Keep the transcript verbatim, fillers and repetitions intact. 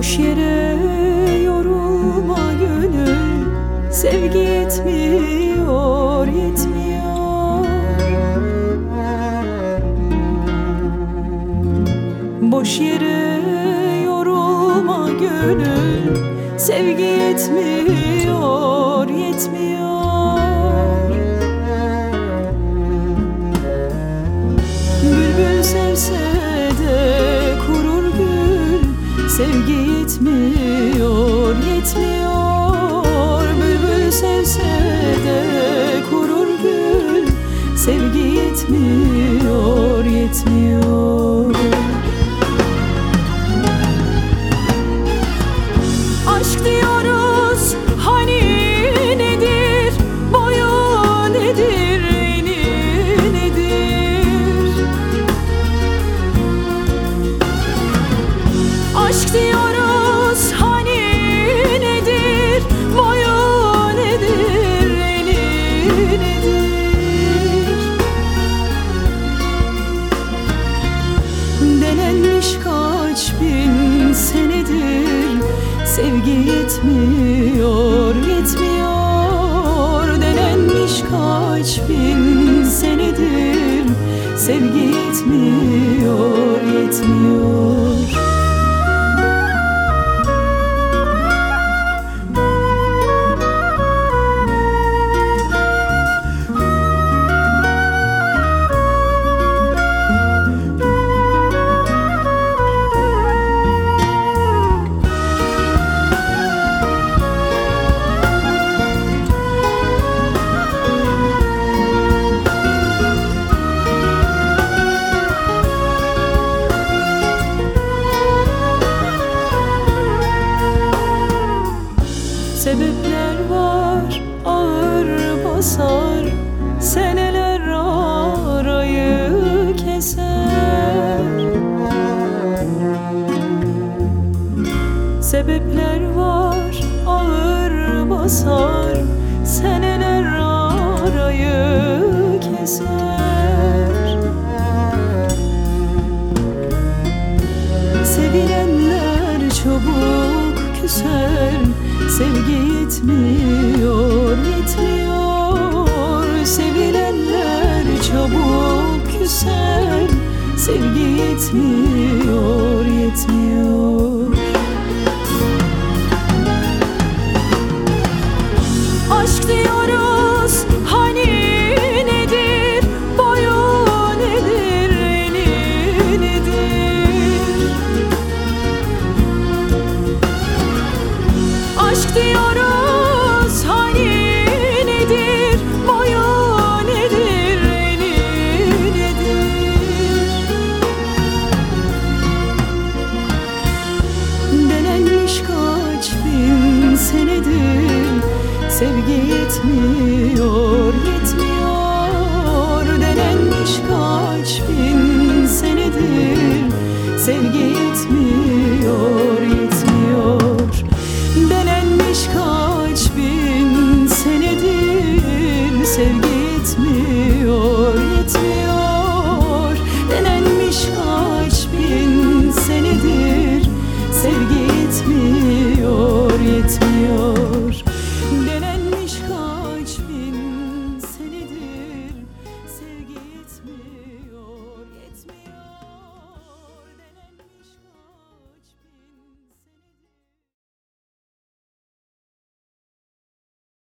Boş yere yorulma gönül, sevgi yetmiyor, yetmiyor. Boş yere yorulma gönül, sevgi yetmiyor, yetmiyor. Bülbül sevse de kurur gül, sevgi yetmiyor, yetmiyor. Bülbül sevse de kurur gül, sevgi yetmiyor, yetmiyor. Aşk diyoruz hani nedir, boyu nedir, eni nedir? Aşk diyoruz hani nedir, boyu nedir, eni nedir? Denenmiş kaç bin senedir, sevgi yetmiyor, yetmiyor. Denenmiş kaç bin senedir, sevgi yetmiyor, yetmiyor. Sebepler var ağır basar, seneler arayı keser. Sebepler var ağır basar, seneler arayı keser. Sevilenler çabuk küser, sevgi yetmiyor, yetmiyor. Sevilenler çabuk küser, sevgi yetmiyor, yetmiyor.